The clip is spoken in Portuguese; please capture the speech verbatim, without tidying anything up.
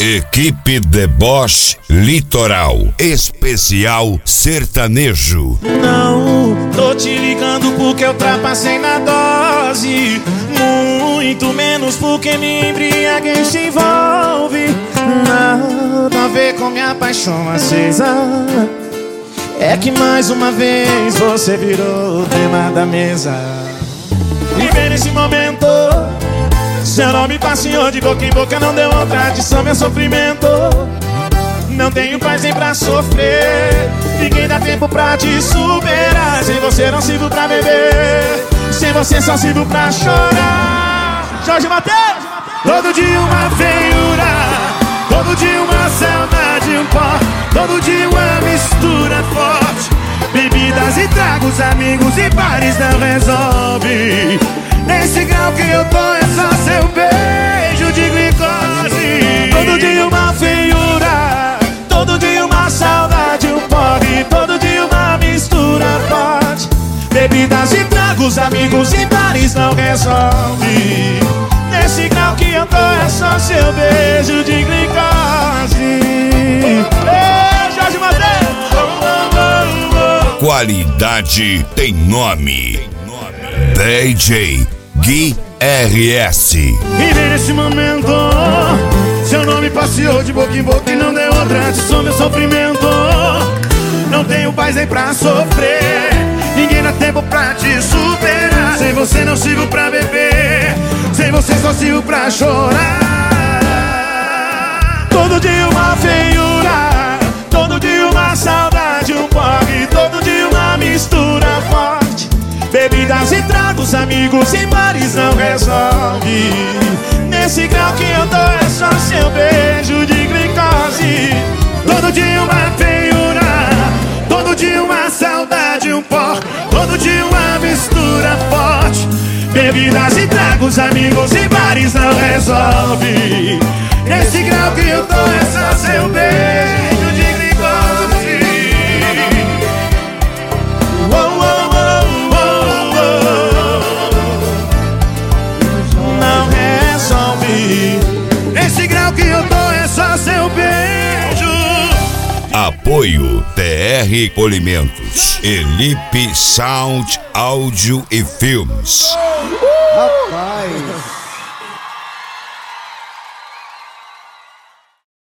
Equipe Deboche Litoral Especial Sertanejo. Não tô te ligando porque eu ultrapassei na dose, muito menos porque me embriaguei se envolve. Nada a ver com minha paixão acesa, é que mais uma vez você virou o tema da mesa. Viver nesse momento, seu nome passeou de boca em boca, não deu outra adição, meu sofrimento. Não tenho paz nem pra sofrer, ninguém dá tempo pra te superar. Sem você não sirvo pra beber, sem você só sirvo pra chorar. Jorge Mateus! Todo dia uma feiura, todo dia uma saudade, um pó, todo dia uma mistura forte. Bebidas e tragos, amigos e bares não resolve. Nesse grau que eu tô é só seu beijo de glicose. Todo dia uma feiura, todo dia uma saudade, um porre, todo dia uma mistura forte. Bebidas e tragos, amigos e bares não resolve. Nesse grau que eu tô é só seu beijo de glicose. Ei, Jorge Mateus! Qualidade tem nome. D J Gui R S. E nesse momento, seu nome passeou de boca em boca e não deu outra adição, meu sofrimento. Não tenho paz nem pra sofrer, ninguém dá tempo pra te superar. Sem você não sirvo pra beber, sem você só sirvo pra chorar. Todo dia uma feiura, todo dia uma saudade, um porre, todo dia uma mistura forte. Bebidas e tragos, amigos e bares não resolve. Nesse grau que eu tô é só seu beijo de glicose. Todo dia uma feiura, todo dia uma saudade, um pó, todo dia uma mistura forte. Bebidas e tragos, amigos e bares não resolve. Nesse grau que eu tô é só seu beijo de glicose. Oh, oh, oh, oh, oh. Não resolve. Nesse grau que eu tô é só seu beijo. Apoio T R Polimentos, Elipe Sound, Áudio e Filmes. Rapaz.